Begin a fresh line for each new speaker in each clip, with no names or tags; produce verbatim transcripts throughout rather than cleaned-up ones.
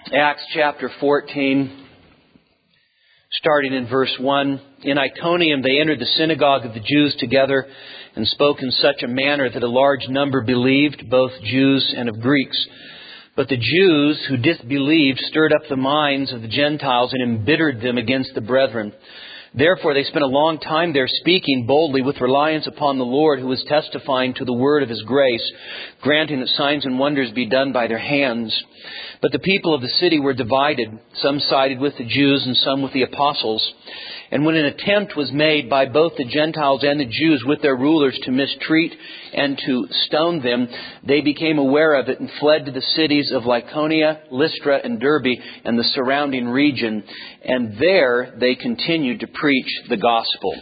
Acts chapter fourteen, starting in verse one. In Iconium they entered the synagogue of the Jews together and spoke in such a manner that a large number believed, both Jews and of Greeks. But the Jews who disbelieved stirred up the minds of the Gentiles and embittered them against the brethren. Therefore they spent a long time there speaking boldly with reliance upon the Lord, who was testifying to the word of His grace, granting that signs and wonders be done by their hands. But the people of the city were divided. Some sided with the Jews and some with the apostles. And when an attempt was made by both the Gentiles and the Jews with their rulers to mistreat and to stone them, they became aware of it and fled to the cities of Lycaonia, Lystra, and Derbe and the surrounding region. And there they continued to preach the gospel.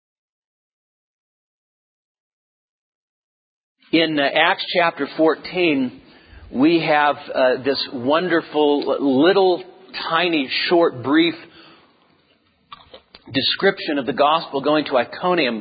In uh, Acts chapter fourteen, we have uh, this wonderful little tiny short brief description of the gospel going to Iconium.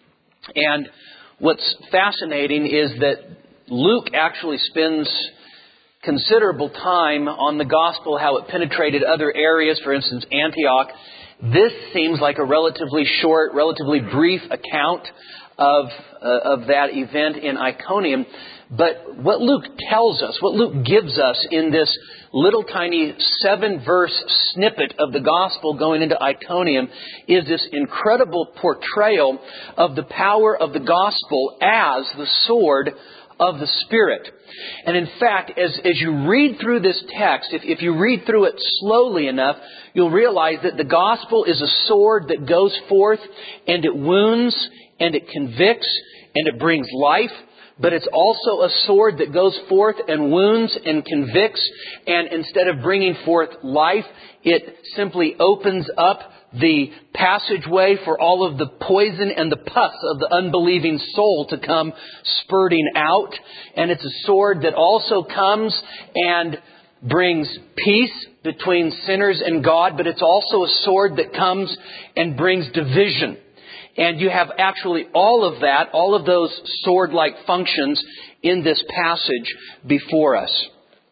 And what's fascinating is that Luke actually spends considerable time on the gospel, how it penetrated other areas, for instance, Antioch. This seems like a relatively short, relatively brief account of uh, of that event in Iconium. But what Luke tells us, what Luke gives us in this little tiny seven-verse snippet of the gospel going into Iconium is this incredible portrayal of the power of the gospel as the sword of the Spirit. And in fact, as, as you read through this text, if, if you read through it slowly enough, you'll realize that the gospel is a sword that goes forth and it wounds and it convicts and it brings life. But it's also a sword that goes forth and wounds and convicts. And instead of bringing forth life, it simply opens up the passageway for all of the poison and the pus of the unbelieving soul to come spurting out. And it's a sword that also comes and brings peace between sinners and God. But it's also a sword that comes and brings division. And you have actually all of that, all of those sword-like functions in this passage before us.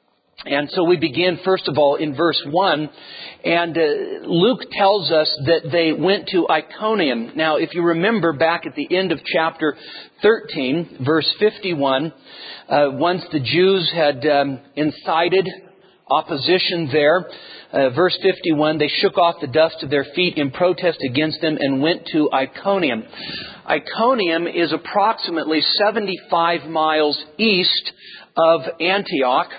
And so we begin, first of all, in verse one. And uh, Luke tells us that they went to Iconium. Now, if you remember back at the end of chapter thirteen, verse fifty-one, uh, once the Jews had um, incited opposition there, Uh, verse fifty-one, they shook off the dust of their feet in protest against them and went to Iconium. Iconium is approximately seventy-five miles east of Antioch.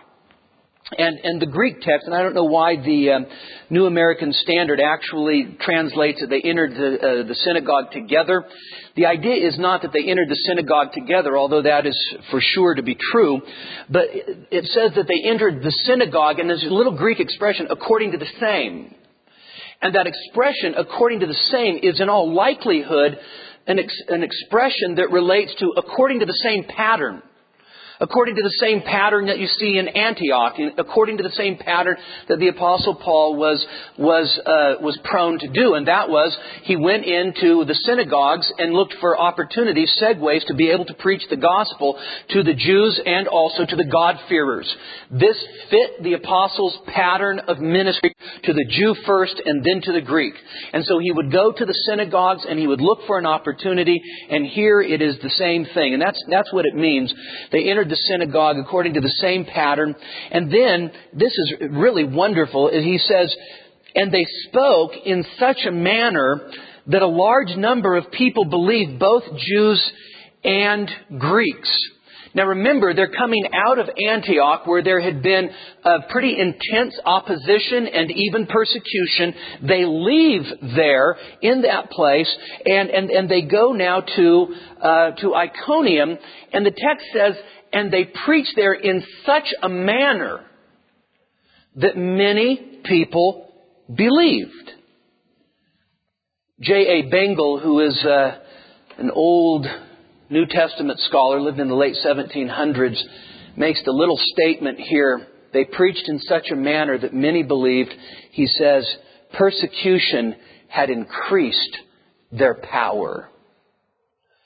And, and the Greek text, and I don't know why the um, New American Standard actually translates that they entered the, uh, the synagogue together. The idea is not that they entered the synagogue together, although that is for sure to be true. But it says that they entered the synagogue, and there's a little Greek expression, according to the same. And that expression, according to the same, is in all likelihood an, ex- an expression that relates to according to the same pattern. According to the same pattern that you see in Antioch, according to the same pattern that the Apostle Paul was was uh, was prone to do, and that was he went into the synagogues and looked for opportunities, segues to be able to preach the gospel to the Jews and also to the God-fearers. This fit the Apostle's pattern of ministry to the Jew first and then to the Greek. And so he would go to the synagogues and he would look for an opportunity, and here it is the same thing, and that's that's what it means. They entered the synagogue according to the same pattern. And then, this is really wonderful, he says, and they spoke in such a manner that a large number of people believed, both Jews and Greeks. Now remember, they're coming out of Antioch where there had been a pretty intense opposition and even persecution. They leave there in that place and, and, and they go now to, uh, to Iconium. And the text says, and they preached there in such a manner that many people believed. J A Bengal, who is uh, an old New Testament scholar, lived in the late seventeen hundreds, makes the little statement here. They preached in such a manner that many believed. He says, persecution had increased their power.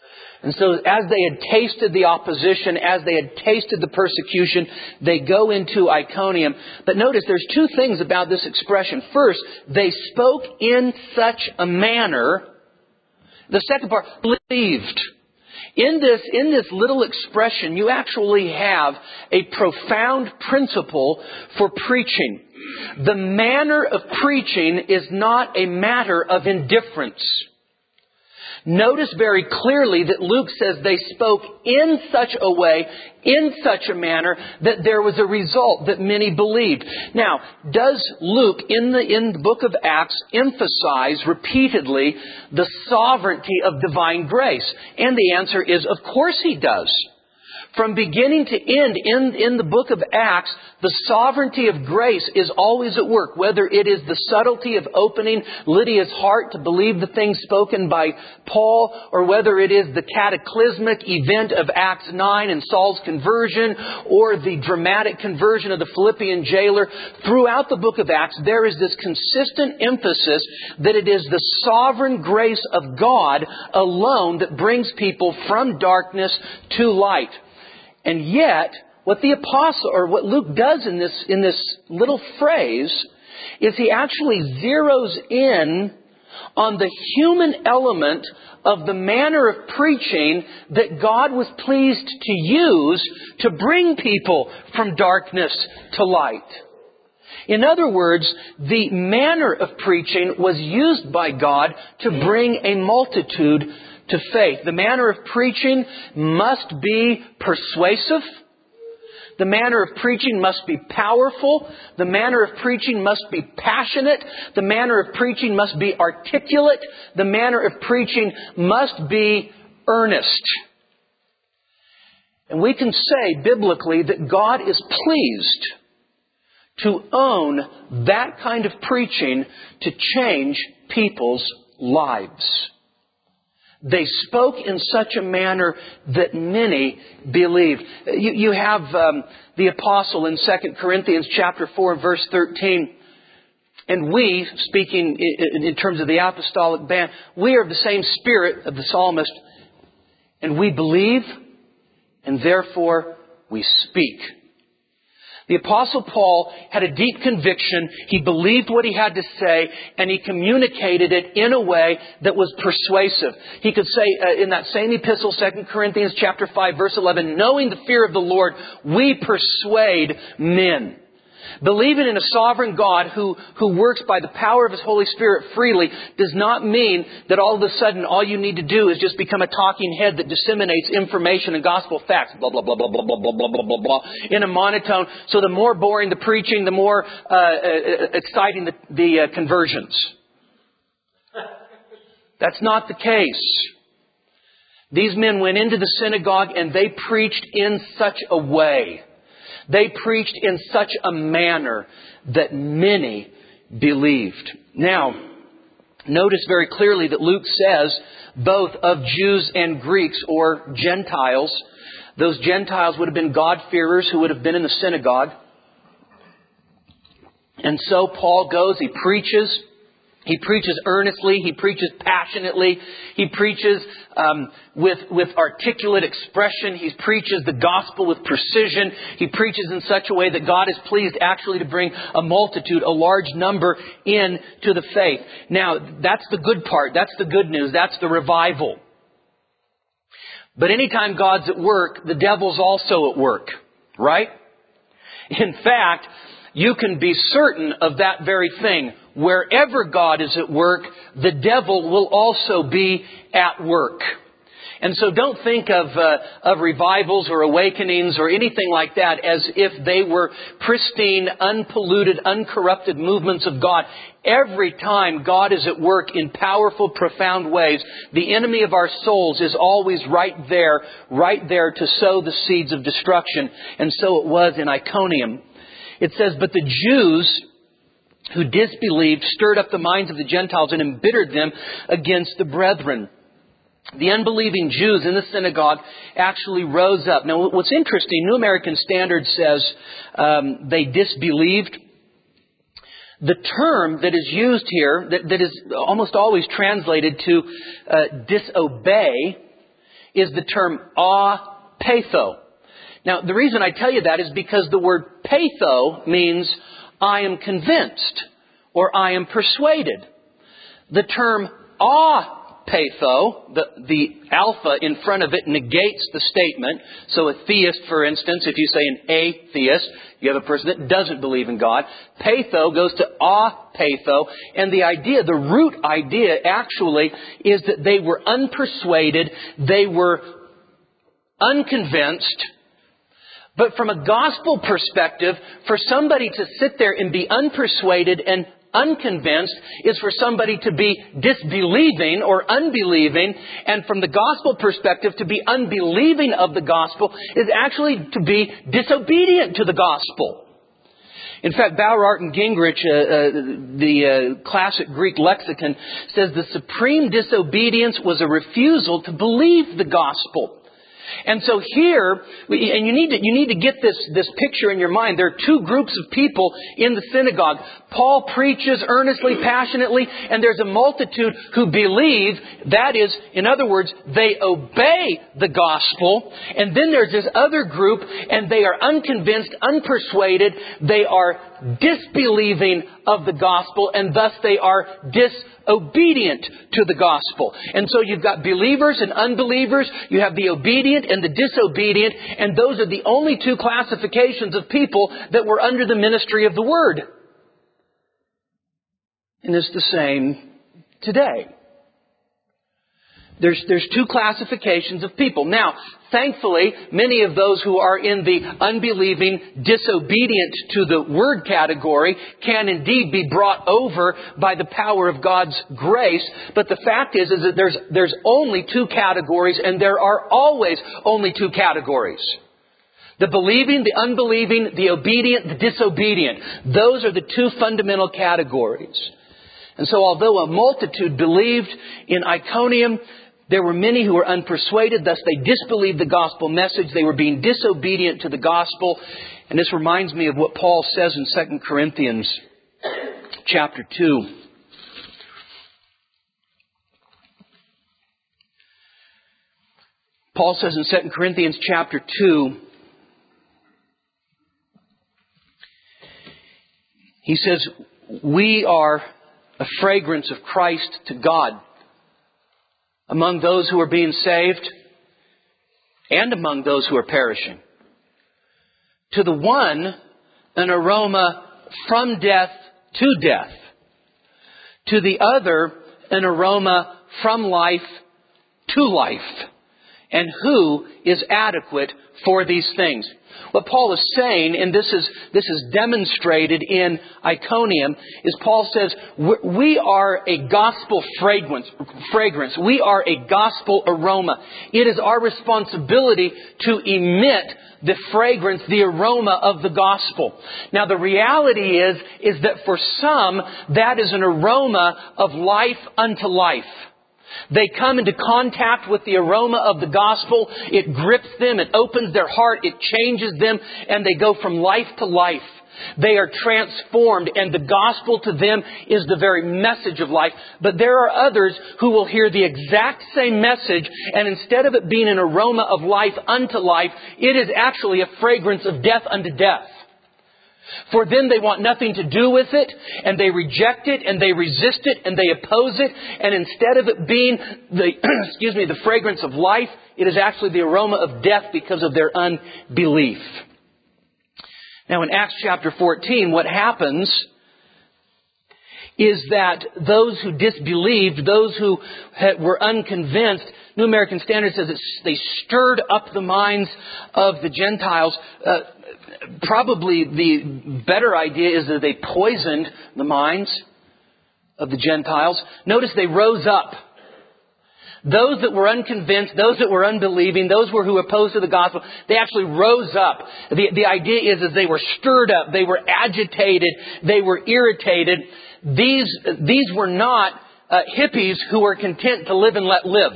And so as they had tasted the opposition, as they had tasted the persecution, they go into Iconium. But notice there's two things about this expression. First, they spoke in such a manner. The second part, believed. In this, in this little expression, you actually have a profound principle for preaching. The manner of preaching is not a matter of indifference. Notice very clearly that Luke says they spoke in such a way, in such a manner, that there was a result that many believed. Now, does Luke in the, in the book of Acts emphasize repeatedly the sovereignty of divine grace? And the answer is, of course he does. From beginning to end in, in the book of Acts, the sovereignty of grace is always at work. Whether it is the subtlety of opening Lydia's heart to believe the things spoken by Paul, or whether it is the cataclysmic event of Acts nine and Saul's conversion, or the dramatic conversion of the Philippian jailer, throughout the book of Acts, there is this consistent emphasis that it is the sovereign grace of God alone that brings people from darkness to light. And yet, what the apostle, or what Luke does in this, in this little phrase, is he actually zeroes in on the human element of the manner of preaching that God was pleased to use to bring people from darkness to light. In other words, the manner of preaching was used by God to bring a multitude to faith. The manner of preaching must be persuasive. The manner of preaching must be powerful. The manner of preaching must be passionate. The manner of preaching must be articulate. The manner of preaching must be earnest. And we can say biblically that God is pleased to own that kind of preaching to change people's lives. They spoke in such a manner that many believed. You, you have um, the apostle in Second Corinthians chapter four, verse thirteen. And we, speaking in, in terms of the apostolic band, we are of the same spirit of the psalmist. And we believe, and therefore we speak. The Apostle Paul had a deep conviction. He believed what he had to say, and he communicated it in a way that was persuasive. He could say uh, in that same epistle, Second Corinthians chapter five, verse eleven, knowing the fear of the Lord, we persuade men. Believing in a sovereign God who, who works by the power of His Holy Spirit freely does not mean that all of a sudden all you need to do is just become a talking head that disseminates information and gospel facts, blah, blah, blah, blah, blah, blah, blah, blah, blah, blah, blah, in a monotone. So the more boring the preaching, the more uh, uh, exciting the, the uh, conversions. That's not the case. These men went into the synagogue and they preached in such a way. They preached in such a manner that many believed. Now, notice very clearly that Luke says both of Jews and Greeks or Gentiles. Those Gentiles would have been God-fearers who would have been in the synagogue. And so Paul goes, he preaches. He preaches earnestly. He preaches passionately. He preaches um, with with articulate expression. He preaches the gospel with precision. He preaches in such a way that God is pleased actually to bring a multitude, a large number, in to the faith. Now, that's the good part. That's the good news. That's the revival. But anytime God's at work, the devil's also at work. Right? In fact, you can be certain of that very thing. Wherever God is at work, the devil will also be at work. And so don't think of uh, of revivals or awakenings or anything like that as if they were pristine, unpolluted, uncorrupted movements of God. Every time God is at work in powerful, profound ways, the enemy of our souls is always right there, right there to sow the seeds of destruction. And so it was in Iconium. It says, but the Jews who disbelieved stirred up the minds of the Gentiles and embittered them against the brethren. The unbelieving Jews in the synagogue actually rose up. Now, what's interesting, New American Standard says um, they disbelieved. The term that is used here, that, that is almost always translated to uh, disobey, is the term apatho. Now, the reason I tell you that is because the word patho means I am convinced or I am persuaded. The term apatho, the, the alpha in front of it negates the statement. So a theist, for instance, if you say an atheist, you have a person that doesn't believe in God. Patho goes to apatho. And the idea, the root idea actually is that they were unpersuaded. They were unconvinced. But from a gospel perspective, for somebody to sit there and be unpersuaded and unconvinced is for somebody to be disbelieving or unbelieving. And from the gospel perspective, to be unbelieving of the gospel is actually to be disobedient to the gospel. In fact, Bauer, and Gingrich, uh, uh, the uh, classic Greek lexicon, says the supreme disobedience was a refusal to believe the gospel. And so here, and you need to, you need to get this, this picture in your mind. There are two groups of people in the synagogue. Paul preaches earnestly, passionately, and there's a multitude who believe. That is, in other words, they obey the gospel. And then there's this other group, and they are unconvinced, unpersuaded. They are disbelieving of the gospel, and thus they are disobedient to the gospel. And so you've got believers and unbelievers. You have the obedient and the disobedient. And those are the only two classifications of people that were under the ministry of the Word. And it's the same today. There's, there's two classifications of people. Now, thankfully, many of those who are in the unbelieving, disobedient to the Word category can indeed be brought over by the power of God's grace. But the fact is, is that there's, there's only two categories, and there are always only two categories. The believing, the unbelieving, the obedient, the disobedient. Those are the two fundamental categories. And so although a multitude believed in Iconium, there were many who were unpersuaded. Thus they disbelieved the gospel message. They were being disobedient to the gospel. And this reminds me of what Paul says in Second Corinthians chapter two. Paul says in Second Corinthians chapter two, he says, we are a fragrance of Christ to God among those who are being saved and among those who are perishing. To the one, an aroma from death to death. To the other, an aroma from life to life. And who is adequate for these things? What Paul is saying, and this is this is demonstrated in Iconium, is Paul says, we are a gospel fragrance. fragrance. We are a gospel aroma. It is our responsibility to emit the fragrance, the aroma of the gospel. Now the reality is, is that for some, that is an aroma of life unto life. They come into contact with the aroma of the gospel. It grips them. It opens their heart. It changes them. And they go from life to life. They are transformed. And the gospel to them is the very message of life. But there are others who will hear the exact same message. And instead of it being an aroma of life unto life, it is actually a fragrance of death unto death. For them, they want nothing to do with it, and they reject it, and they resist it, and they oppose it. And instead of it being the, excuse me, the fragrance of life, it is actually the aroma of death because of their unbelief. Now in Acts chapter fourteen, what happens is that those who disbelieved, those who had, were unconvinced, New American Standard says that they stirred up the minds of the Gentiles. Uh, Probably the better idea is that they poisoned the minds of the Gentiles. Notice they rose up. Those that were unconvinced, those that were unbelieving, those were who opposed to the gospel, they actually rose up. The, the idea is, is they were stirred up, they were agitated, they were irritated. These, these were not uh, hippies who were content to live and let live.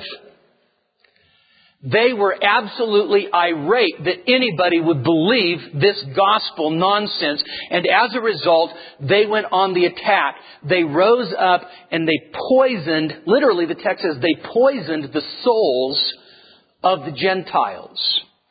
They were absolutely irate that anybody would believe this gospel nonsense. And as a result, they went on the attack. They rose up and they poisoned, literally the text says they poisoned the souls of the Gentiles.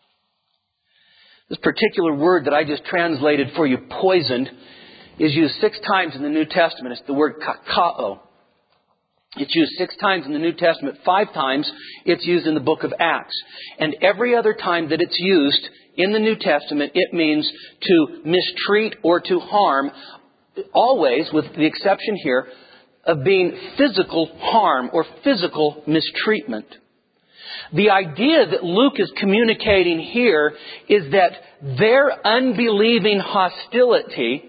This particular word that I just translated for you, poisoned, is used six times in the New Testament. It's the word kakao. It's used six times in the New Testament. Five times it's used in the book of Acts. And every other time that it's used in the New Testament, it means to mistreat or to harm, always, with the exception here, of being physical harm or physical mistreatment. The idea that Luke is communicating here is that their unbelieving hostility,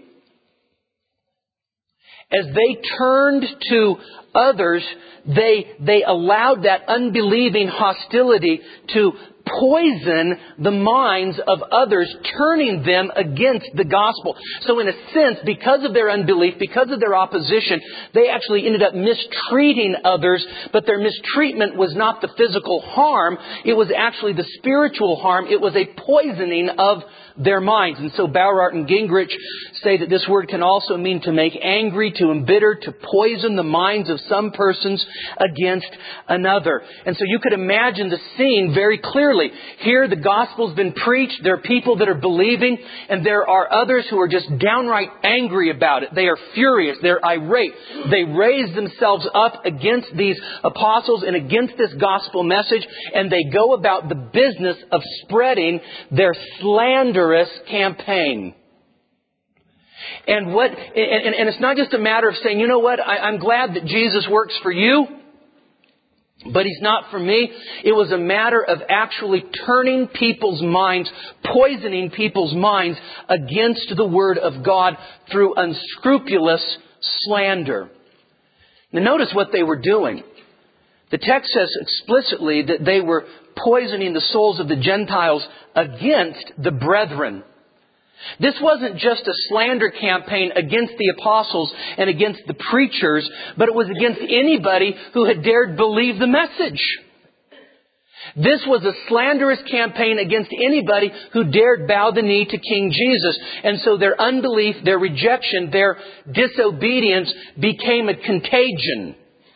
as they turned to others, they, they allowed that unbelieving hostility to poison the minds of others, turning them against the gospel. So in a sense, because of their unbelief, because of their opposition, they actually ended up mistreating others, but their mistreatment was not the physical harm, it was actually the spiritual harm. It was a poisoning of their minds. And so Bauer and Gingrich say that this word can also mean to make angry, to embitter, to poison the minds of some persons against another. And so you could imagine the scene very clearly. Here the gospel's been preached, there are people that are believing, and there are others who are just downright angry about it. They are furious, they're irate. They raise themselves up against these apostles and against this gospel message, and they go about the business of spreading their slanderous campaign. And what, and, and it's not just a matter of saying, you know what, I, I'm glad that Jesus works for you, but He's not for me. It was a matter of actually turning people's minds, poisoning people's minds against the Word of God through unscrupulous slander. Now notice what they were doing. The text says explicitly that they were poisoning the souls of the Gentiles against the brethren. This wasn't just a slander campaign against the apostles and against the preachers, but it was against anybody who had dared believe the message. This was a slanderous campaign against anybody who dared bow the knee to King Jesus. And so their unbelief, their rejection, their disobedience became a contagion.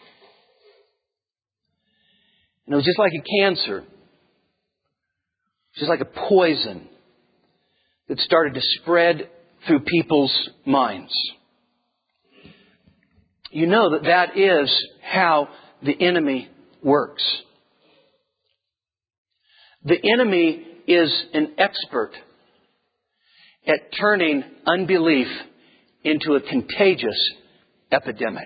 And it was just like a cancer. Just like a poison that started to spread through people's minds. You know that that is how the enemy works. The enemy is an expert at turning unbelief into a contagious epidemic.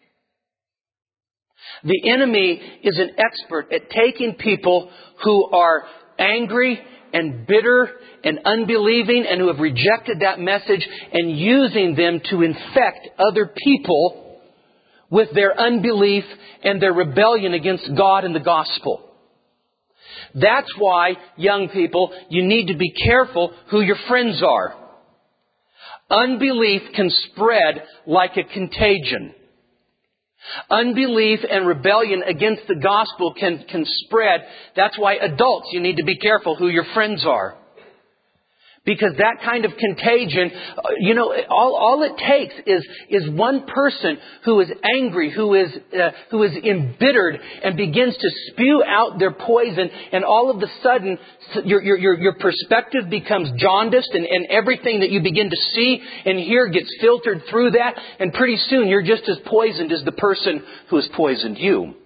The enemy is an expert at taking people who are angry and bitter and unbelieving and who have rejected that message and using them to infect other people with their unbelief and their rebellion against God and the gospel. That's why, young people, you need to be careful who your friends are. Unbelief can spread like a contagion. Unbelief and rebellion against the gospel can, can spread. That's why adults, you need to be careful who your friends are. Because that kind of contagion, you know, all, all it takes is, is one person who is angry, who is, uh, who is embittered and begins to spew out their poison, and all of a sudden your, your, your perspective becomes jaundiced, and, and everything that you begin to see and hear gets filtered through that, and pretty soon you're just as poisoned as the person who has poisoned you.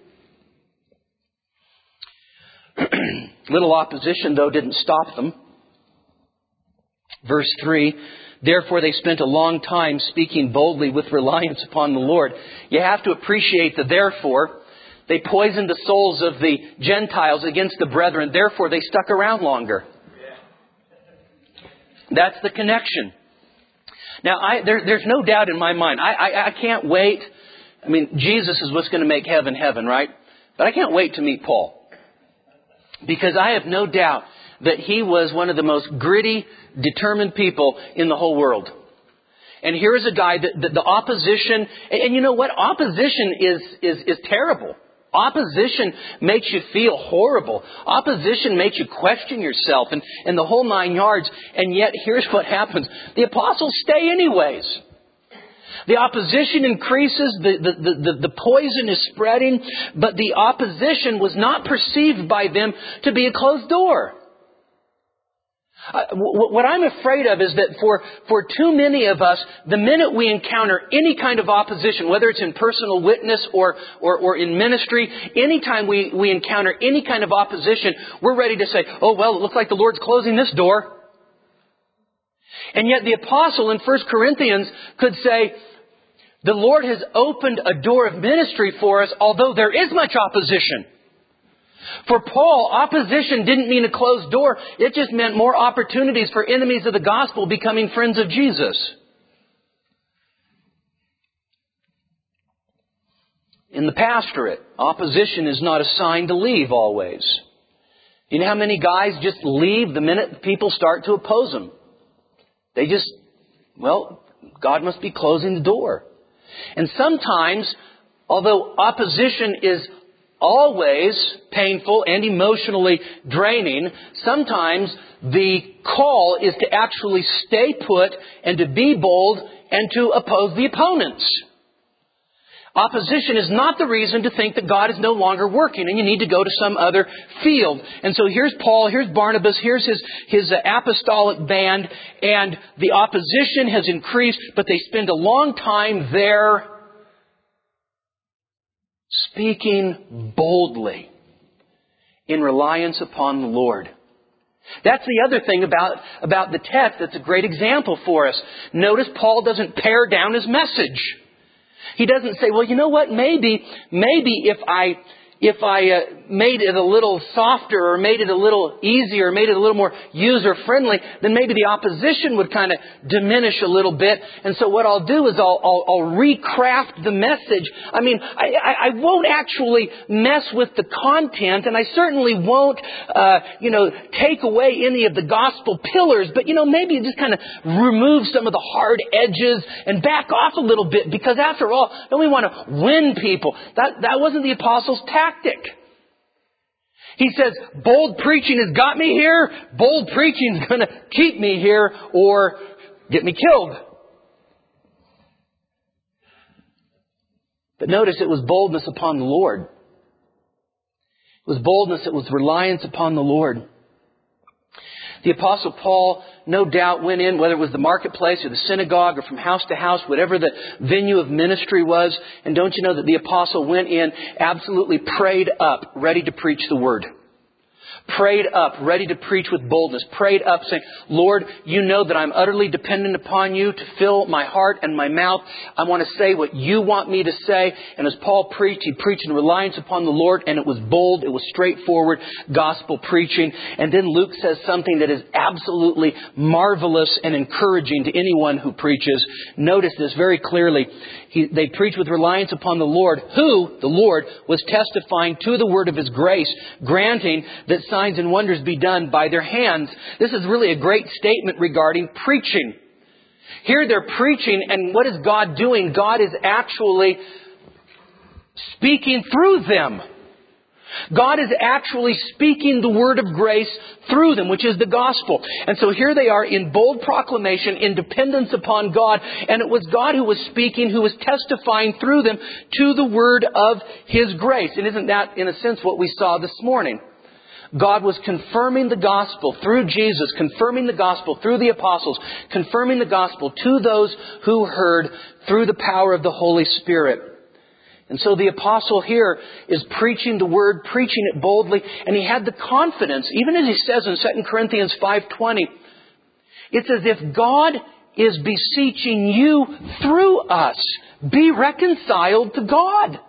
Little opposition, though, didn't stop them. Verse three, therefore they spent a long time speaking boldly with reliance upon the Lord. You have to appreciate the therefore. They poisoned the souls of the Gentiles against the brethren. Therefore they stuck around longer. That's the connection. Now, I, there, there's no doubt in my mind. I, I, I can't wait. I mean, Jesus is what's going to make heaven heaven, right? But I can't wait to meet Paul. Because I have no doubt that he was one of the most gritty, determined people in the whole world. And here is a guy that, that the opposition, and, and you know what? Opposition is, is, is terrible. Opposition makes you feel horrible. Opposition makes you question yourself and, and the whole nine yards. And yet, here's what happens. The apostles stay anyways. The opposition increases, the, the, the, the poison is spreading, but the opposition was not perceived by them to be a closed door. Uh, w- what I'm afraid of is that for, for too many of us, the minute we encounter any kind of opposition, whether it's in personal witness or, or, or in ministry, anytime we, we encounter any kind of opposition, we're ready to say, oh, well, it looks like the Lord's closing this door. And yet the apostle in First Corinthians could say, the Lord has opened a door of ministry for us, although there is much opposition. For Paul, opposition didn't mean a closed door. It just meant more opportunities for enemies of the gospel becoming friends of Jesus. In the pastorate, opposition is not a sign to leave always. You know how many guys just leave the minute people start to oppose them? They just, well, God must be closing the door. And sometimes, although opposition is always painful and emotionally draining, sometimes the call is to actually stay put and to be bold and to oppose the opponents. Opposition is not the reason to think that God is no longer working and you need to go to some other field. And so here's Paul, here's Barnabas, here's his, his apostolic band, and the opposition has increased, but they spend a long time there speaking boldly in reliance upon the Lord. That's the other thing about, about the text that's a great example for us. Notice Paul doesn't pare down his message. He doesn't say, well, you know what, maybe, maybe if I, if I uh, made it a little softer or made it a little easier or made it a little more user-friendly, then maybe the opposition would kind of diminish a little bit. And so what I'll do is I'll, I'll, I'll recraft the message. I mean, I, I, I won't actually mess with the content, and I certainly won't, uh, you know, take away any of the gospel pillars, but, you know, maybe just kind of remove some of the hard edges and back off a little bit, because after all, don't we want to win people? That, that wasn't the apostles' tactic. He says, bold preaching has got me here. Bold preaching is going to keep me here or get me killed. But notice it was boldness upon the Lord. It was boldness, it was reliance upon the Lord. The Apostle Paul, no doubt, went in, whether it was the marketplace or the synagogue or from house to house, whatever the venue of ministry was. And don't you know that the Apostle went in, absolutely prayed up, ready to preach the Word. Prayed up, ready to preach with boldness. Prayed up, saying, Lord, you know that I'm utterly dependent upon you to fill my heart and my mouth. I want to say what you want me to say. And as Paul preached, he preached in reliance upon the Lord, and it was bold, it was straightforward gospel preaching. And then Luke says something that is absolutely marvelous and encouraging to anyone who preaches. Notice this very clearly. He, they preached with reliance upon the Lord, who, the Lord, was testifying to the word of His grace, granting that signs and wonders be done by their hands. This is really a great statement regarding preaching. Here they're preaching, and what is God doing? God is actually speaking through them. God is actually speaking the word of grace through them, which is the gospel. And so here they are in bold proclamation, in dependence upon God. And it was God who was speaking, who was testifying through them to the word of His grace. And isn't that, in a sense, what we saw this morning? God was confirming the gospel through Jesus, confirming the gospel through the apostles, confirming the gospel to those who heard through the power of the Holy Spirit. And so the apostle here is preaching the word, preaching it boldly, and he had the confidence, even as he says in Second Corinthians five twenty, it's as if God is beseeching you through us. Be reconciled to God.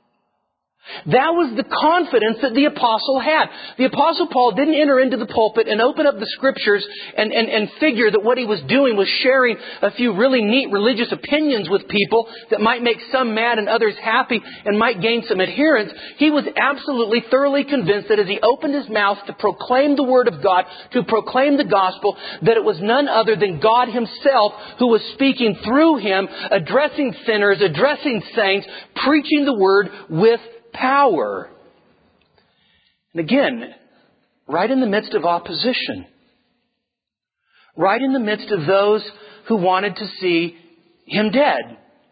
That was the confidence that the apostle had. The apostle Paul didn't enter into the pulpit and open up the scriptures and, and, and figure that what he was doing was sharing a few really neat religious opinions with people that might make some mad and others happy and might gain some adherents. He was absolutely thoroughly convinced that as he opened his mouth to proclaim the word of God, to proclaim the gospel, that it was none other than God Himself who was speaking through him, addressing sinners, addressing saints, preaching the word with power. And again, right in the midst of opposition. Right in the midst of those who wanted to see him dead.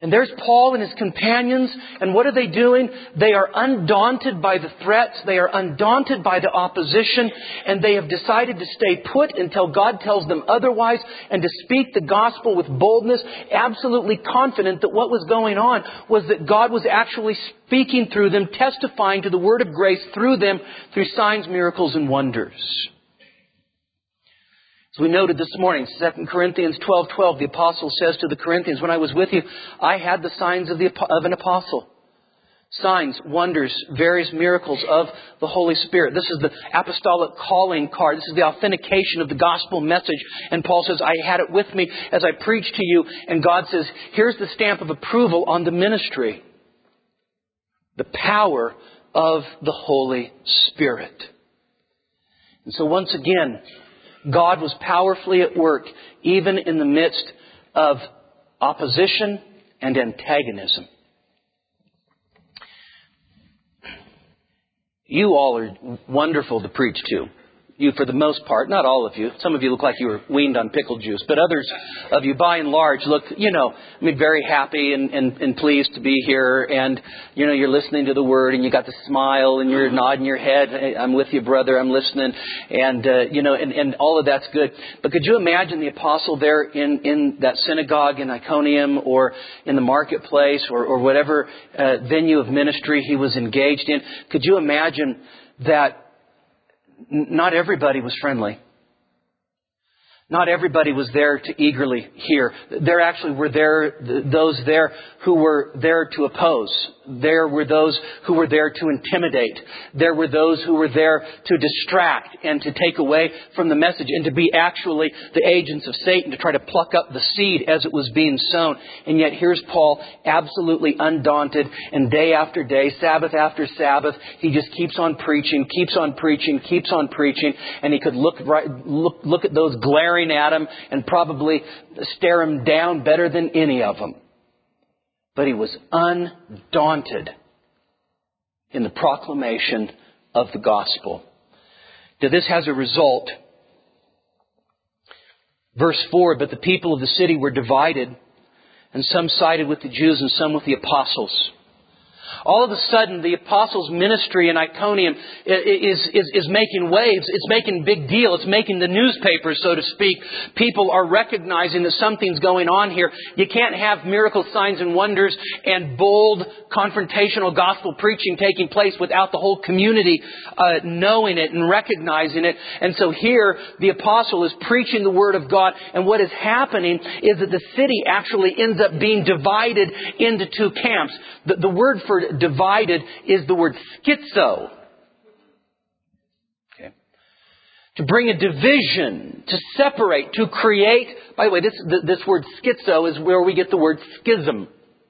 And there's Paul and his companions, and what are they doing? They are undaunted by the threats, they are undaunted by the opposition, and they have decided to stay put until God tells them otherwise, and to speak the gospel with boldness, absolutely confident that what was going on was that God was actually speaking through them, testifying to the word of grace through them, through signs, miracles, and wonders. As we noted this morning, Second Corinthians twelve twelve, the apostle says to the Corinthians, when I was with you, I had the signs of, the, of an apostle. Signs, wonders, various miracles of the Holy Spirit. This is the apostolic calling card. This is the authentication of the gospel message. And Paul says, I had it with me as I preached to you. And God says, here's the stamp of approval on the ministry. The power of the Holy Spirit. And so once again, God was powerfully at work, even in the midst of opposition and antagonism. You all are wonderful to preach to. You, for the most part, not all of you. Some of you look like you were weaned on pickle juice. But others of you, by and large, look, you know, I mean, very happy and, and, and pleased to be here. And, you know, you're listening to the Word and you got the smile and you're nodding your head. Hey, I'm with you, brother. I'm listening. And, uh, you know, and, and all of that's good. But could you imagine the apostle there in, in that synagogue in Iconium or in the marketplace or, or whatever uh, venue of ministry he was engaged in? Could you imagine that not everybody was friendly? Not everybody was there to eagerly hear. There actually were there those there who were there to oppose. There were those who were there to intimidate. There were those who were there to distract and to take away from the message and to be actually the agents of Satan to try to pluck up the seed as it was being sown. And yet here's Paul, absolutely undaunted, and day after day, Sabbath after Sabbath, he just keeps on preaching, keeps on preaching, keeps on preaching, and he could look right, look look at those glaring at him and probably stare him down better than any of them. But he was undaunted in the proclamation of the gospel. Now this has a result. Verse four, but the people of the city were divided, and some sided with the Jews and some with the apostles. All of a sudden, the apostles' ministry in Iconium is, is, is making waves. It's making a big deal. It's making the newspapers, so to speak. People are recognizing that something's going on here. You can't have miracle signs and wonders and bold, confrontational gospel preaching taking place without the whole community uh, knowing it and recognizing it. And so here, the apostle is preaching the Word of God. And what is happening is that the city actually ends up being divided into two camps. The, the word for divided is the word schizo. Okay. To bring a division, to separate, to create. By the way, this, this word schizo is where we get the word schism.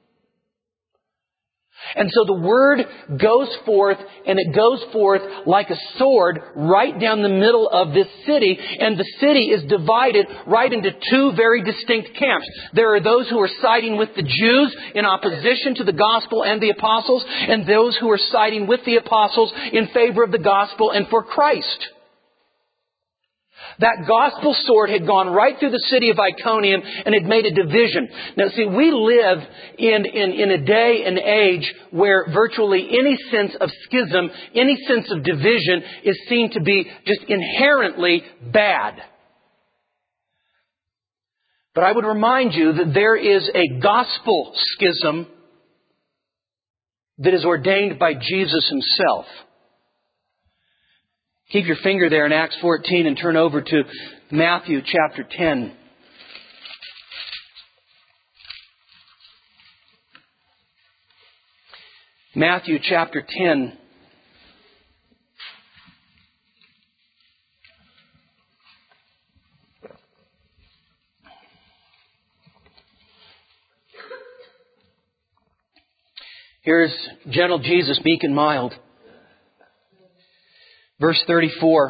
And so the word goes forth, and it goes forth like a sword right down the middle of this city. And the city is divided right into two very distinct camps. There are those who are siding with the Jews in opposition to the gospel and the apostles, and those who are siding with the apostles in favor of the gospel and for Christ. That gospel sword had gone right through the city of Iconium and had made a division. Now see, we live in, in, in a day and age where virtually any sense of schism, any sense of division is seen to be just inherently bad. But I would remind you that there is a gospel schism that is ordained by Jesus Himself. Keep your finger there in Acts fourteen and turn over to Matthew chapter ten. Matthew chapter ten. Here's gentle Jesus, meek and mild. Verse thirty-four.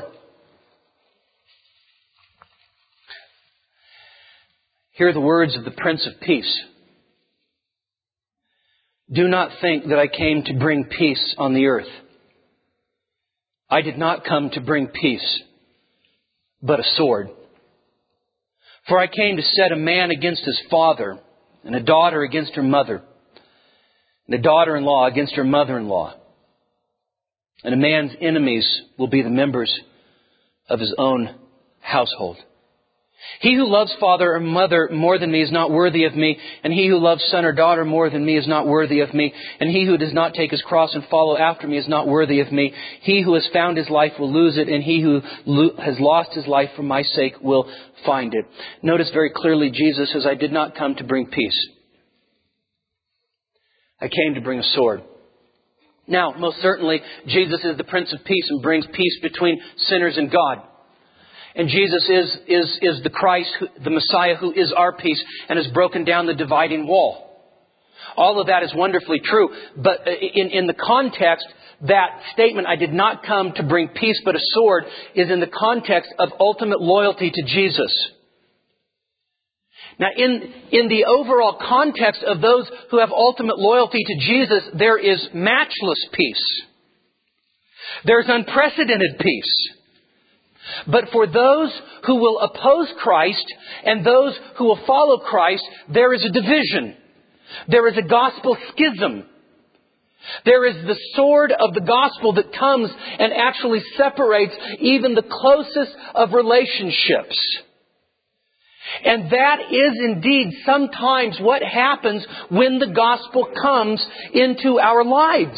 Hear the words of the Prince of Peace. Do not think that I came to bring peace on the earth. I did not come to bring peace, but a sword. For I came to set a man against his father, and a daughter against her mother, and a daughter-in-law against her mother-in-law. And a man's enemies will be the members of his own household. He who loves father or mother more than me is not worthy of me, and he who loves son or daughter more than me is not worthy of me, and he who does not take his cross and follow after me is not worthy of me. He who has found his life will lose it, and he who lo- has lost his life for my sake will find it. Notice very clearly Jesus says, I did not come to bring peace. I came to bring a sword. Now, most certainly, Jesus is the Prince of Peace and brings peace between sinners and God. And Jesus is, is, is the Christ, the Messiah who is our peace and has broken down the dividing wall. All of that is wonderfully true. But in, in the context, that statement, I did not come to bring peace but a sword, is in the context of ultimate loyalty to Jesus. Now, in, in the overall context of those who have ultimate loyalty to Jesus, there is matchless peace. There's unprecedented peace. But for those who will oppose Christ and those who will follow Christ, there is a division. There is a gospel schism. There is the sword of the gospel that comes and actually separates even the closest of relationships. And that is indeed sometimes what happens when the gospel comes into our lives.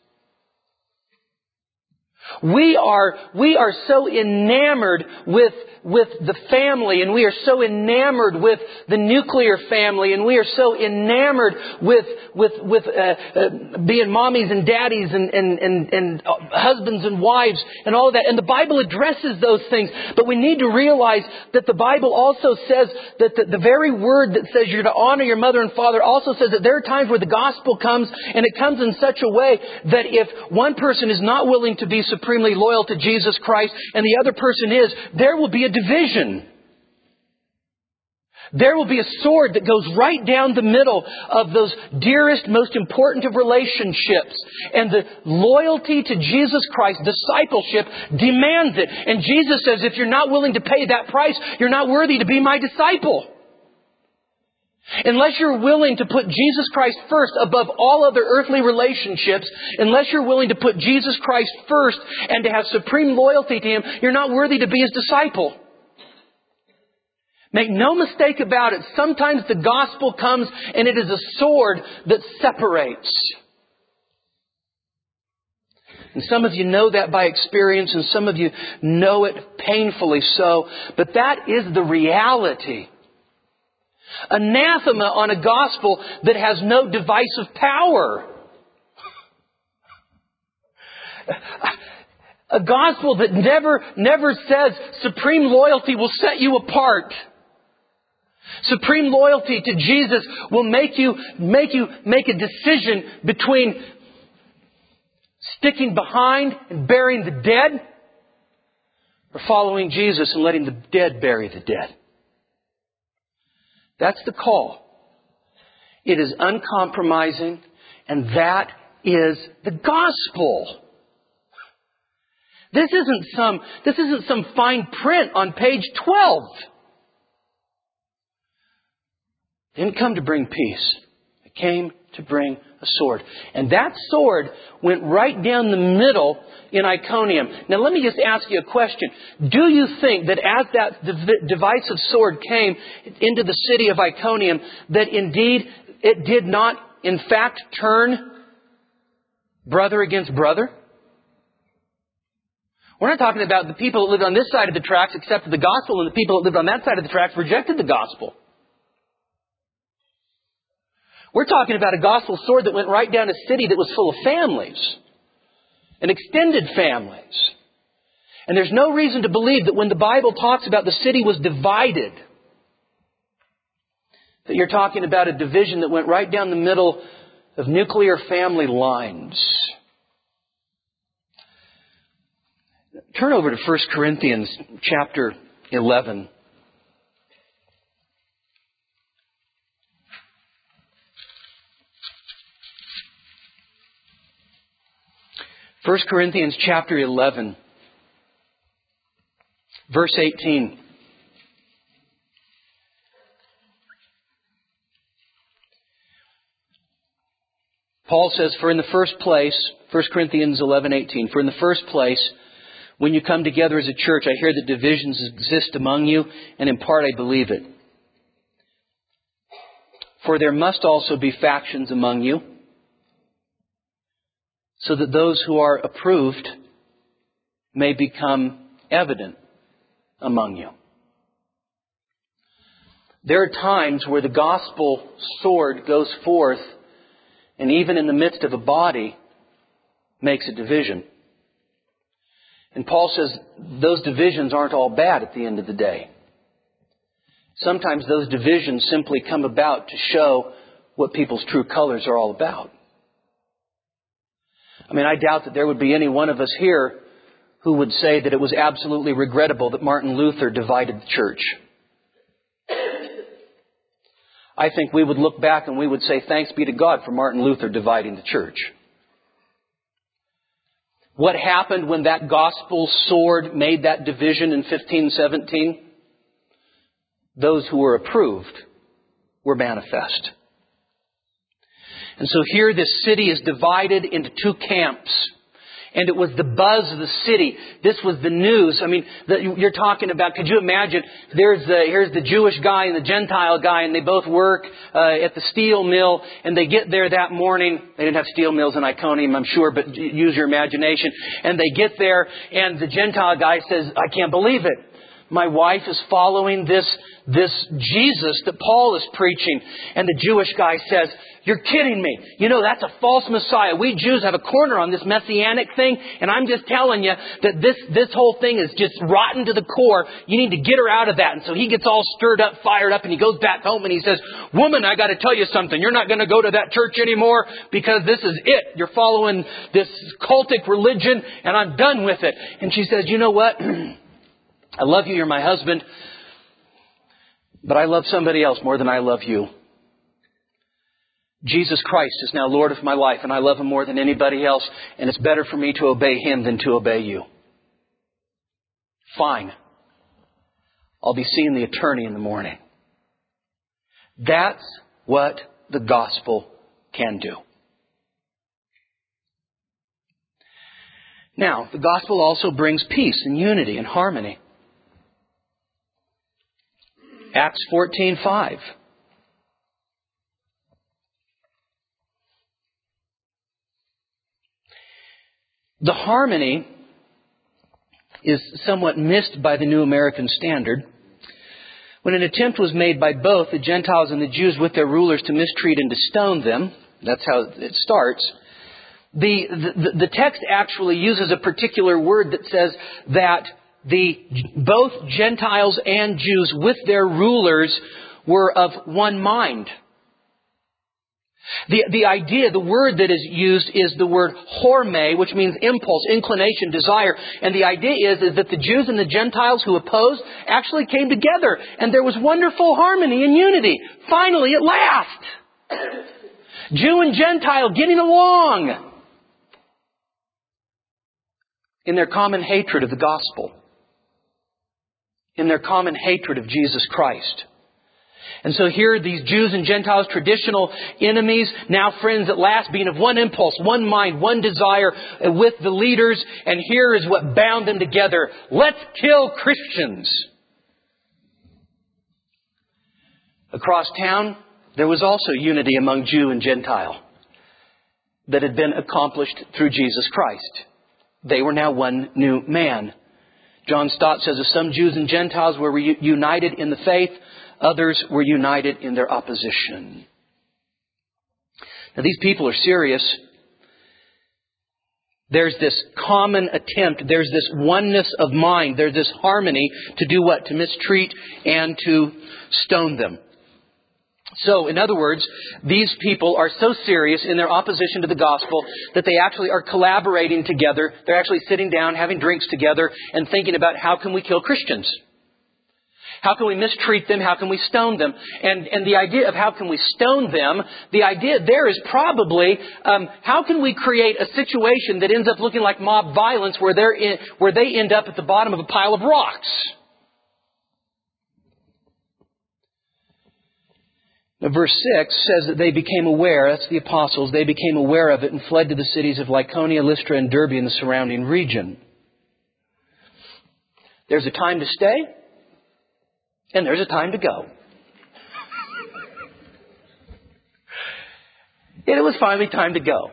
We are, we are so enamored with, with the family, and we are so enamored with the nuclear family, and we are so enamored with, with, with, uh, uh, being mommies and daddies and, and, and, and husbands and wives and all of that. And the Bible addresses those things. But we need to realize that the Bible also says that the, the very word that says you're to honor your mother and father also says that there are times where the gospel comes, and it comes in such a way that if one person is not willing to be supremely loyal to Jesus Christ and the other person is, there will be a division. There will be a sword that goes right down the middle of those dearest, most important of relationships. And the loyalty to Jesus Christ, discipleship, demands it. And Jesus says, if you're not willing to pay that price, you're not worthy to be my disciple. Unless you're willing to put Jesus Christ first above all other earthly relationships, unless you're willing to put Jesus Christ first and to have supreme loyalty to Him, you're not worthy to be His disciple. Make no mistake about it. Sometimes the gospel comes and it is a sword that separates. And some of you know that by experience, and some of you know it painfully so. But that is the reality. Anathema on a gospel that has no divisive power. A gospel that never, never says supreme loyalty will set you apart. Supreme loyalty to Jesus will make you, make you make a decision between sticking behind and burying the dead or following Jesus and letting the dead bury the dead. That's the call. It is uncompromising, and that is the gospel. This isn't some, this isn't some fine print on page twelve. I didn't come to bring peace. I came to bring a sword. And that sword went right down the middle in Iconium. Now let me just ask you a question. Do you think that as that div- divisive sword came into the city of Iconium, that indeed it did not in fact turn brother against brother? We're not talking about the people that lived on this side of the tracks accepted the gospel and the people that lived on that side of the tracks rejected the gospel. We're talking about a gospel sword that went right down a city that was full of families. And extended families. And there's no reason to believe that when the Bible talks about the city was divided, that you're talking about a division that went right down the middle of nuclear family lines. Turn over to First Corinthians chapter eleven. First Corinthians chapter eleven, verse eighteen. Paul says, for in the first place, First Corinthians eleven eighteen, for in the first place, when you come together as a church, I hear that divisions exist among you, and in part I believe it. For there must also be factions among you, so that those who are approved may become evident among you. There are times where the gospel sword goes forth, and even in the midst of a body, makes a division. And Paul says those divisions aren't all bad at the end of the day. Sometimes those divisions simply come about to show what people's true colors are all about. I mean, I doubt that there would be any one of us here who would say that it was absolutely regrettable that Martin Luther divided the church. I think we would look back and we would say, thanks be to God for Martin Luther dividing the church. What happened when that gospel sword made that division in fifteen seventeen? Those who were approved were manifest. And so here this city is divided into two camps. And it was the buzz of the city. This was the news. I mean, the, you're talking about, could you imagine, there's the, here's the Jewish guy and the Gentile guy, and they both work uh, at the steel mill, and they get there that morning. They didn't have steel mills in Iconium, I'm sure, but use your imagination. And they get there, and the Gentile guy says, I can't believe it. My wife is following this, this Jesus that Paul is preaching. And the Jewish guy says, you're kidding me. You know, that's a false Messiah. We Jews have a corner on this messianic thing. And I'm just telling you that this, this whole thing is just rotten to the core. You need to get her out of that. And so he gets all stirred up, fired up, and he goes back home and he says, woman, I got to tell you something. You're not going to go to that church anymore because this is it. You're following this cultic religion and I'm done with it. And she says, you know what? I love you, you're my husband, but I love somebody else more than I love you. Jesus Christ is now Lord of my life, and I love Him more than anybody else, and it's better for me to obey Him than to obey you. Fine. I'll be seeing the attorney in the morning. That's what the gospel can do. Now, the gospel also brings peace and unity and harmony. Acts fourteen five. The harmony is somewhat missed by the New American Standard. When an attempt was made by both the Gentiles and the Jews with their rulers to mistreat and to stone them, that's how it starts, the, the, the text actually uses a particular word that says that The, both Gentiles and Jews with their rulers were of one mind. The, the idea, the word that is used is the word horme, which means impulse, inclination, desire. And the idea is, is that the Jews and the Gentiles who opposed actually came together. And there was wonderful harmony and unity. Finally, at last. Jew and Gentile getting along in their common hatred of the gospel. In their common hatred of Jesus Christ. And so here these Jews and Gentiles, traditional enemies, now friends at last, being of one impulse, one mind, one desire with the leaders. And here is what bound them together. Let's kill Christians. Across town, there was also unity among Jew and Gentile that had been accomplished through Jesus Christ. They were now one new man. John Stott says, if some Jews and Gentiles were re- united in the faith, others were united in their opposition. Now these people are serious. There's this common attempt. There's this oneness of mind. There's this harmony to do what? To mistreat and to stone them. So, in other words, these people are so serious in their opposition to the gospel that they actually are collaborating together. They're actually sitting down, having drinks together, and thinking about how can we kill Christians? How can we mistreat them? How can we stone them? And, and the idea of how can we stone them, the idea there is probably um, how can we create a situation that ends up looking like mob violence where, they're in, where they end up at the bottom of a pile of rocks? Now, verse six says that they became aware, that's the apostles, they became aware of it and fled to the cities of Lycaonia, Lystra, and Derbe in the surrounding region. There's a time to stay, and there's a time to go. And it was finally time to go.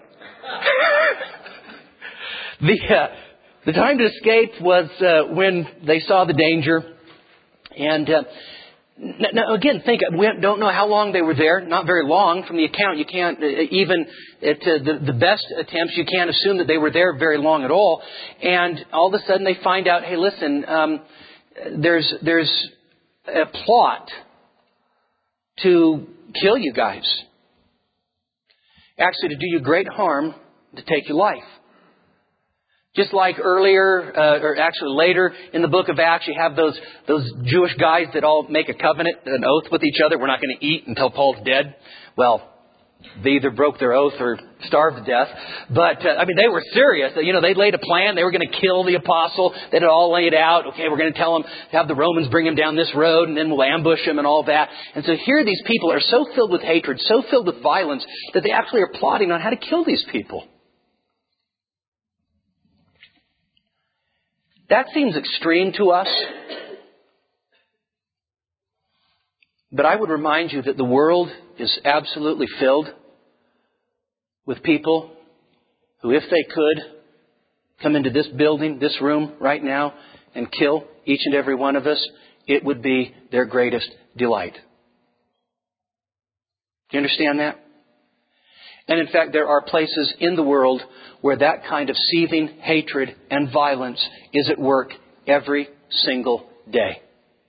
the uh, the time to escape was uh, when they saw the danger. And uh, now, again, think, we don't know how long they were there. Not very long. From the account, you can't, uh, even at uh, the, the best attempts, you can't assume that they were there very long at all. And all of a sudden they find out, hey, listen, um, there's there's a plot to kill you guys. Actually, to do you great harm, to take your life. Just like earlier, uh, or actually later in the book of Acts, you have those those Jewish guys that all make a covenant, an oath with each other. We're not going to eat until Paul's dead. Well, they either broke their oath or starved to death. But, uh, I mean, they were serious. You know, they laid a plan. They were going to kill the apostle. They had all laid out. Okay, we're going to tell them, have the Romans bring him down this road, and then we'll ambush him and all that. And so here these people are so filled with hatred, so filled with violence, that they actually are plotting on how to kill these people. That seems extreme to us. But I would remind you that the world is absolutely filled with people who, if they could, come into this building, this room right now, and kill each and every one of us, it would be their greatest delight. Do you understand that? And in fact, there are places in the world where that kind of seething hatred and violence is at work every single day.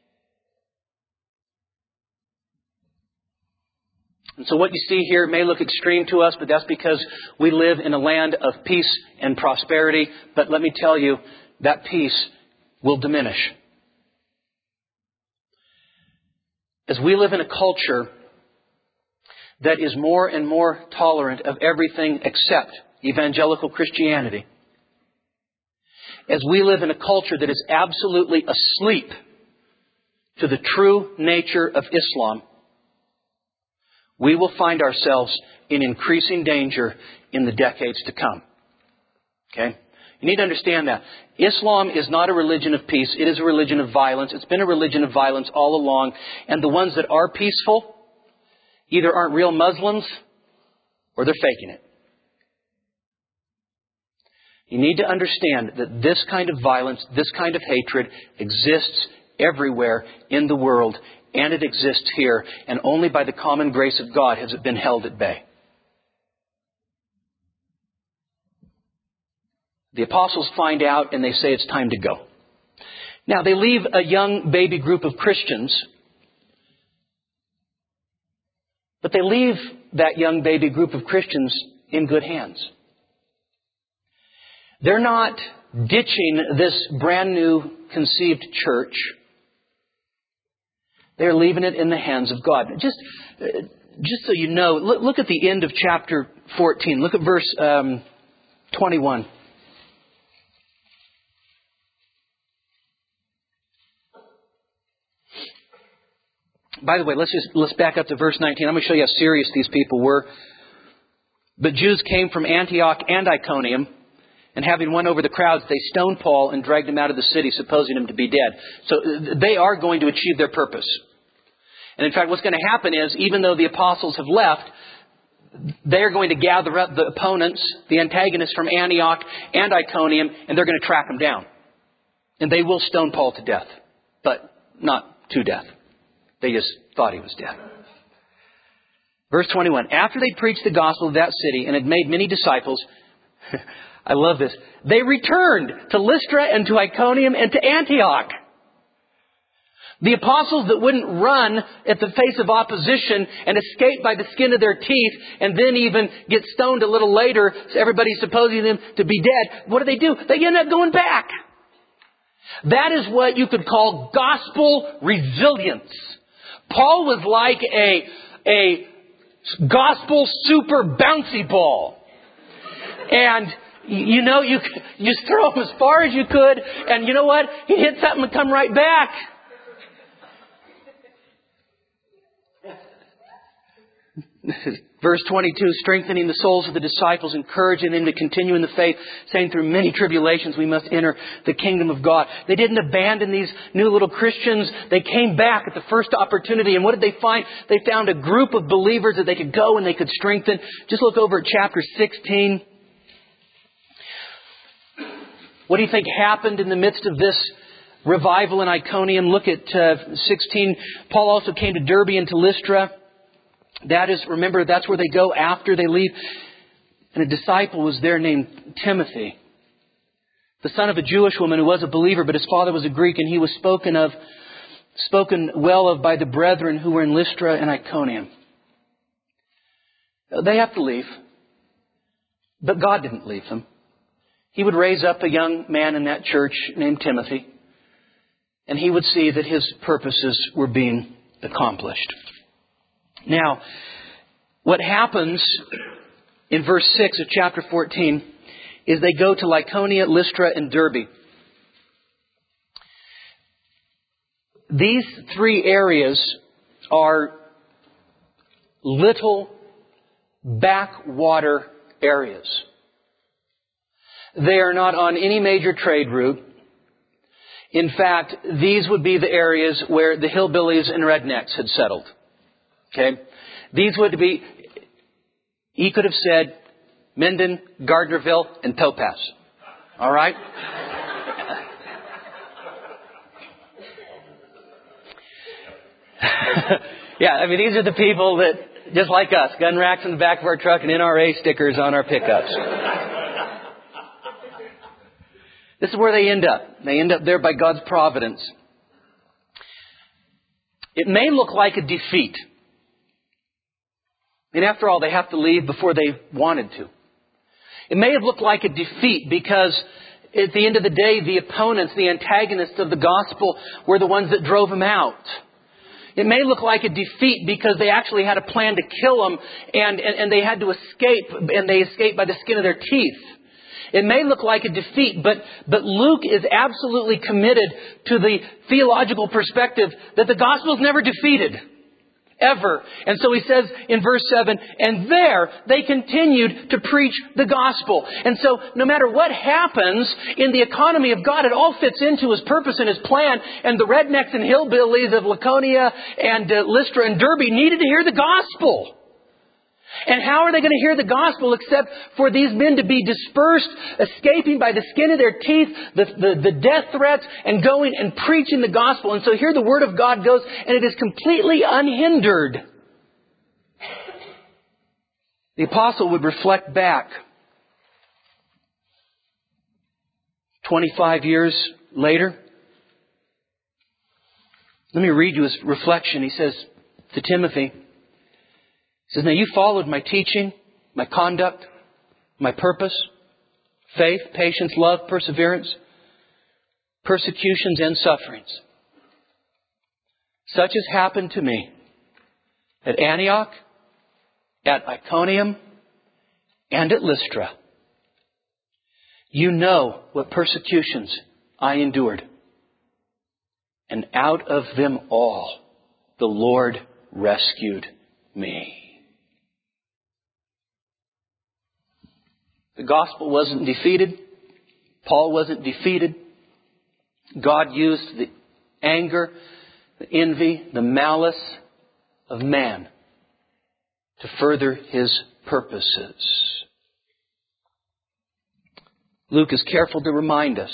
And so what you see here may look extreme to us, but that's because we live in a land of peace and prosperity. But let me tell you, that peace will diminish. As we live in a culture that is more and more tolerant of everything except evangelical Christianity, as we live in a culture that is absolutely asleep to the true nature of Islam, we will find ourselves in increasing danger in the decades to come. Okay? You need to understand that. Islam is not a religion of peace. It is a religion of violence. It's been a religion of violence all along. And the ones that are peaceful either aren't real Muslims or they're faking it. You need to understand that this kind of violence, this kind of hatred exists everywhere in the world. And it exists here, and only by the common grace of God has it been held at bay. The apostles find out and they say it's time to go. Now, they leave a young baby group of Christians, but they leave that young baby group of Christians in good hands. They're not ditching this brand new conceived church. They're leaving it in the hands of God. Just, just so you know, look, look at the end of chapter fourteen. Look at verse um, twenty-one. By the way, let's just let's back up to verse nineteen. I'm going to show you how serious these people were. But Jews came from Antioch and Iconium, and having won over the crowds, they stoned Paul and dragged him out of the city, supposing him to be dead. So they are going to achieve their purpose. And in fact, what's going to happen is, even though the apostles have left, they're going to gather up the opponents, the antagonists from Antioch and Iconium, and they're going to track them down. And they will stone Paul to death, but not to death. They just thought he was dead. Verse twenty-one, after they preached the gospel of that city and had made many disciples, I love this, they returned to Lystra and to Iconium and to Antioch. The apostles that wouldn't run at the face of opposition and escape by the skin of their teeth and then even get stoned a little later, so everybody's supposing them to be dead, what do they do? They end up going back. That is what you could call gospel resilience. Paul was like a, a gospel super bouncy ball. And you know, you you just throw him as far as you could, and you know what? He'd hit something and come right back. Verse twenty-two, strengthening the souls of the disciples, encouraging them to continue in the faith, saying through many tribulations we must enter the kingdom of God. They didn't abandon these new little Christians. They came back at the first opportunity. And what did they find? They found a group of believers that they could go and they could strengthen. Just look over at chapter sixteen. What do you think happened in the midst of this revival in Iconium? Look at uh, sixteen. Paul also came to Derbe and to Lystra. That is, remember, that's where they go after they leave. And a disciple was there named Timothy, the son of a Jewish woman who was a believer, but his father was a Greek, and he was spoken of, spoken well of by the brethren who were in Lystra and Iconium. They have to leave, but God didn't leave them. He would raise up a young man in that church named Timothy, and he would see that his purposes were being accomplished. Now, what happens in verse six of chapter fourteen is they go to Lycaonia, Lystra, and Derbe. These three areas are little backwater areas. They are not on any major trade route. In fact, these would be the areas where the hillbillies and rednecks had settled. Okay? These would be, he could have said, Minden, Gardnerville, and Topaz. All right? Yeah, I mean, these are the people that, just like us, gun racks in the back of our truck and N R A stickers on our pickups. This is where they end up. They end up there by God's providence. It may look like a defeat. And after all, they have to leave before they wanted to. It may have looked like a defeat because at the end of the day, the opponents, the antagonists of the gospel were the ones that drove them out. It may look like a defeat because they actually had a plan to kill them and, and, and they had to escape, and they escaped by the skin of their teeth. It may look like a defeat, but, but Luke is absolutely committed to the theological perspective that the gospel is never defeated. Ever. And so he says in verse seven, and there they continued to preach the gospel. And so no matter what happens in the economy of God, it all fits into His purpose and His plan. And the rednecks and hillbillies of Lycaonia and uh, Lystra and Derbe needed to hear the gospel. And how are they going to hear the gospel except for these men to be dispersed, escaping by the skin of their teeth, the, the, the death threats, and going and preaching the gospel? And so here the Word of God goes, and it is completely unhindered. The apostle would reflect back twenty-five years later. Let me read you his reflection. He says to Timothy, he says, now you followed my teaching, my conduct, my purpose, faith, patience, love, perseverance, persecutions and sufferings. Such has happened to me at Antioch, at Iconium, and at Lystra. You know what persecutions I endured. And out of them all, the Lord rescued me. The gospel wasn't defeated. Paul wasn't defeated. God used the anger, the envy, the malice of man to further His purposes. Luke is careful to remind us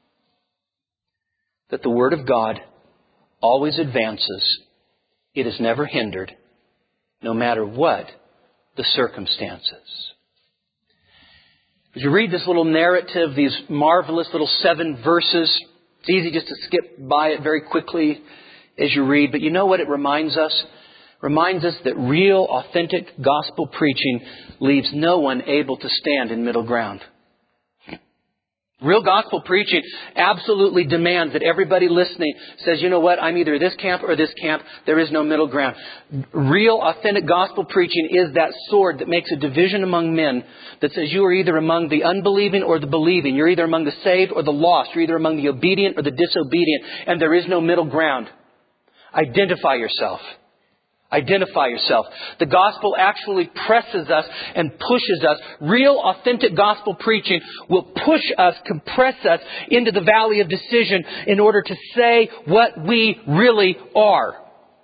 that the Word of God always advances. It is never hindered, no matter what the circumstances. As you read this little narrative, these marvelous little seven verses, it's easy just to skip by it very quickly as you read. But you know what it reminds us? It reminds us that real, authentic gospel preaching leaves no one able to stand in middle ground. Real gospel preaching absolutely demands that everybody listening says, you know what, I'm either this camp or this camp. There is no middle ground. Real, authentic gospel preaching is that sword that makes a division among men that says you are either among the unbelieving or the believing. You're either among the saved or the lost. You're either among the obedient or the disobedient. And there is no middle ground. Identify yourself. Identify yourself. The gospel actually presses us and pushes us. Real, authentic gospel preaching will push us, compress us into the valley of decision in order to say what we really are.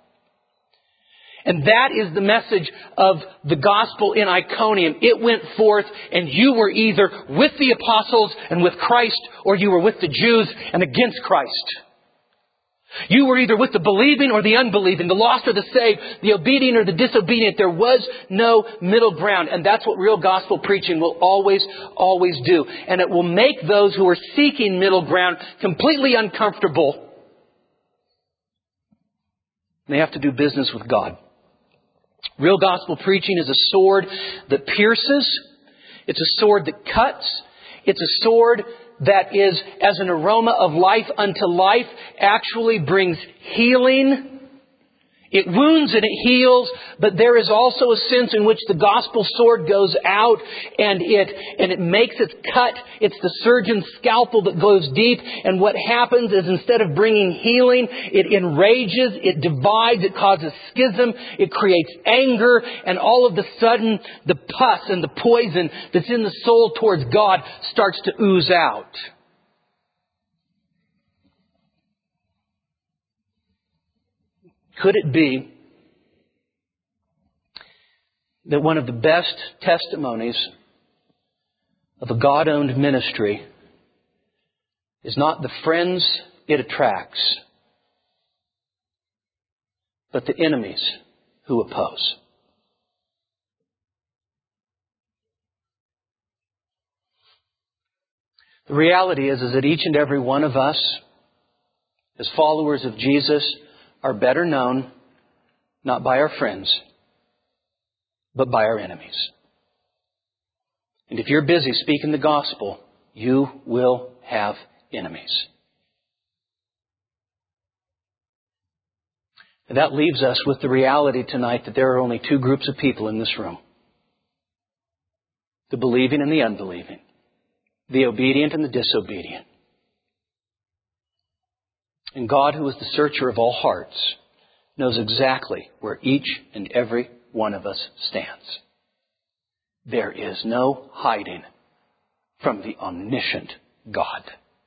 And that is the message of the gospel in Iconium. It went forth and you were either with the apostles and with Christ, or you were with the Jews and against Christ. You were either with the believing or the unbelieving, the lost or the saved, the obedient or the disobedient. There was no middle ground. And that's what real gospel preaching will always, always do. And it will make those who are seeking middle ground completely uncomfortable. They have to do business with God. Real gospel preaching is a sword that pierces. It's a sword that cuts. It's a sword that is, as an aroma of life unto life, actually brings healing. It wounds and it heals, but there is also a sense in which the gospel sword goes out and it and it makes its cut. It's the surgeon's scalpel that goes deep. And what happens is, instead of bringing healing, it enrages, it divides, it causes schism, it creates anger, and all of a sudden the pus and the poison that's in the soul towards God starts to ooze out. Could it be that one of the best testimonies of a God-owned ministry is not the friends it attracts, but the enemies who oppose? The reality is, is that each and every one of us, as followers of Jesus, are better known not by our friends, but by our enemies. And if you're busy speaking the gospel, you will have enemies. And that leaves us with the reality tonight that there are only two groups of people in this room: the believing and the unbelieving, the obedient and the disobedient. And God, who is the searcher of all hearts, knows exactly where each and every one of us stands. There is no hiding from the omniscient God.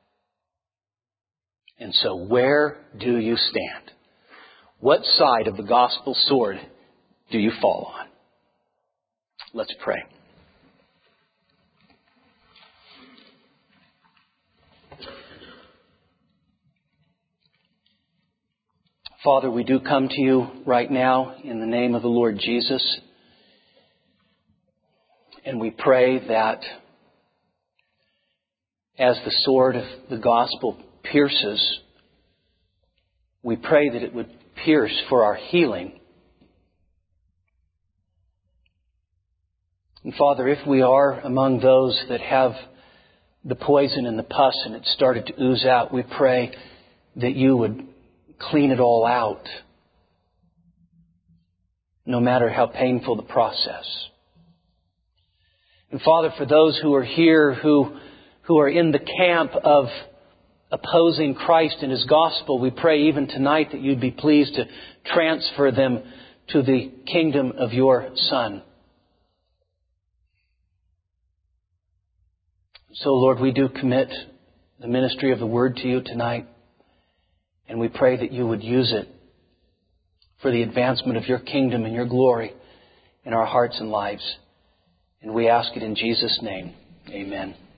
And so where do you stand? What side of the gospel sword do you fall on? Let's pray. Father, we do come to you right now in the name of the Lord Jesus. And we pray that as the sword of the gospel pierces, we pray that it would pierce for our healing. And Father, if we are among those that have the poison and the pus and it started to ooze out, we pray that you would clean it all out, no matter how painful the process. And Father, for those who are here who who are in the camp of opposing Christ and His gospel, we pray even tonight that you'd be pleased to transfer them to the kingdom of your Son. So, Lord, we do commit the ministry of the Word to you tonight. And we pray that you would use it for the advancement of your kingdom and your glory in our hearts and lives. And we ask it in Jesus' name. Amen.